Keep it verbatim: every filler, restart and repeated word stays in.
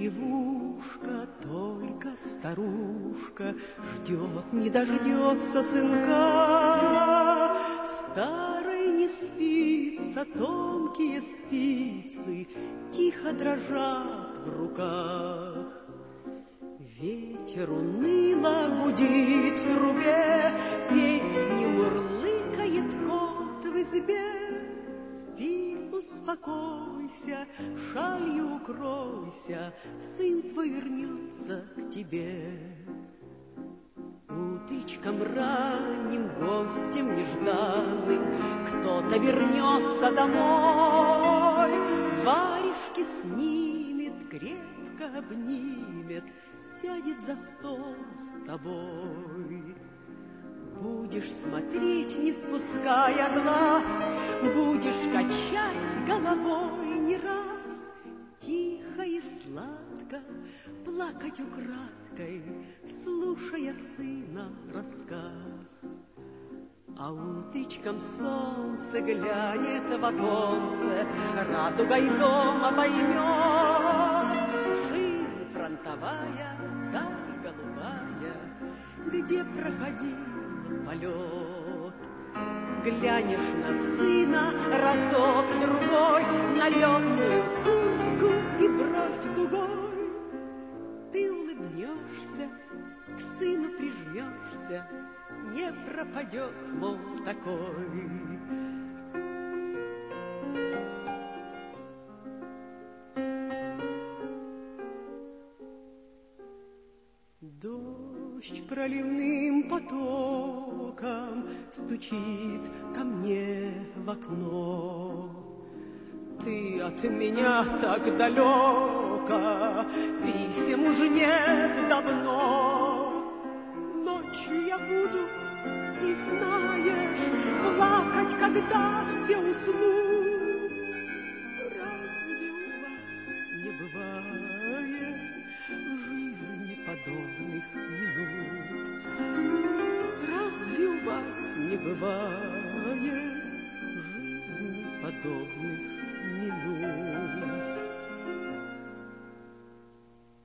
девушка, только старушка ждет, не дождется сынка. Старой не спится, тонкие спицы тихо дрожат в руках. Ветер уныло гудит в трубе, песню мурлыкает кот в избе. Спи, успокойся, шалью укройся, сын твой вернется к тебе. Утречком ранним гостем нежданным кто-то вернется домой, варежки снимет, крепко обнимет, сядет за стол с тобой. Будешь смотреть, не спуская глаз, будешь качать головой не раз, тихо и сладко плакать украдкой, слушая сына рассказ. А утречком солнце глянет в оконце, радугой дома поймет. Жизнь фронтовая, даль голубая, где проходил полет. Глянешь на сына разок-другой, на летную куртку и бровь дугой. Ты улыбнешься, к сыну прижмешься, не пропадет, мол, такой. Дождь проливным потоком стучит ко мне в окно. Ты от меня так далеко, писем уж нет давно. Ночью я буду, и знаешь, плакать, когда все уснут. Разве у вас не бывает в жизни подобных минут? Разве у вас не бывает в жизни подобных минут?